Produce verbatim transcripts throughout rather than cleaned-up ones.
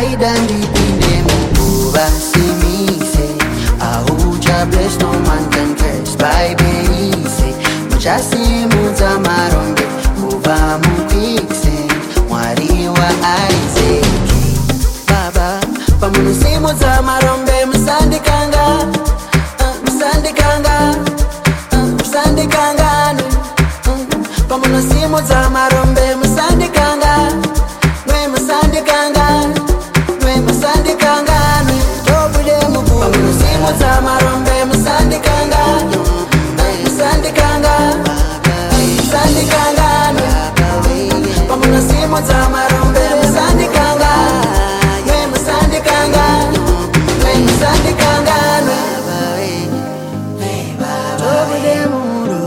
Identity mukuba simise. Ahuja bless, no man can curse. By Benise, Mujasi muza marombe. Uva mukikse, mwari wa Isaac. Baba, pamunusi muza marombe. Musandikanga, uh, musandikanga, uh, musandikanga. uh, Pamunusi muza marombe. Musandikanga, we musandikanga. Musandikanga, tobude mubu. Pamunusi muza marombe. Musandikanga, musandikanga, musandikanga. Pamunusi muza marombe. Musandikanga, we musandikanga, we musandikanga. Tobude mubu.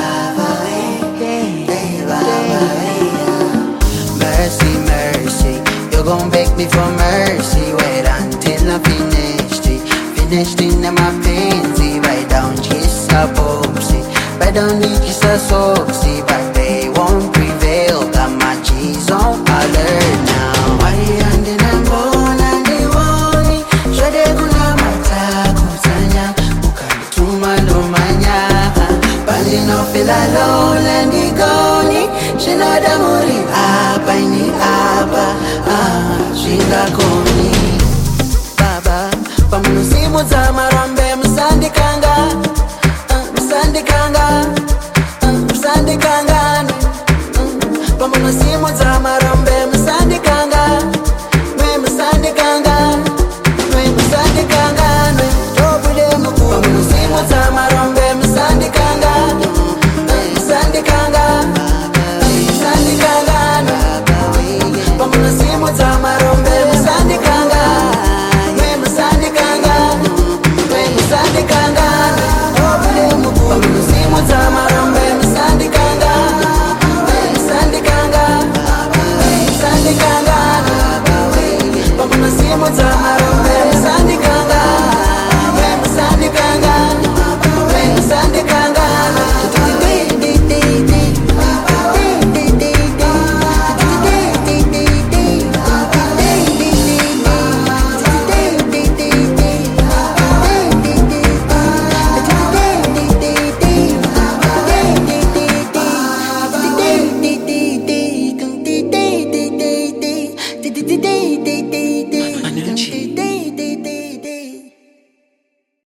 Mercy, mercy, you gon' beg me for mercy. Wait until I finished it. Finished in my pains. Write down kiss a popsy. Write down the kiss a soapsy. But they won't prevail. Got my cheese on alert now. Why and then I'm born and they want it. Shade kuna mata kusanya. Ukalituma lumanya. Bali no feel alone and they gone. She know the muri apa ini apa. Shinga koni. Baba, pamunusi muza marombe. Musandikanga, uh, musandikanga, uh, musandikanga. uh, Pamunusi muza marombe. Musandikanga, we musandikanga, we musandikanga. Tobude muku. Pamunusi muza marombe. Musandikanga, uh, musandikanga, uh, musandikanga. Pamunusi muza marombe. Musandikanga, we musandikanga, we musandikanga. Tobude muku. Pamunusi muza marombe. Musandikanga, we musandikanga, we musandikanga. Pamunusi muza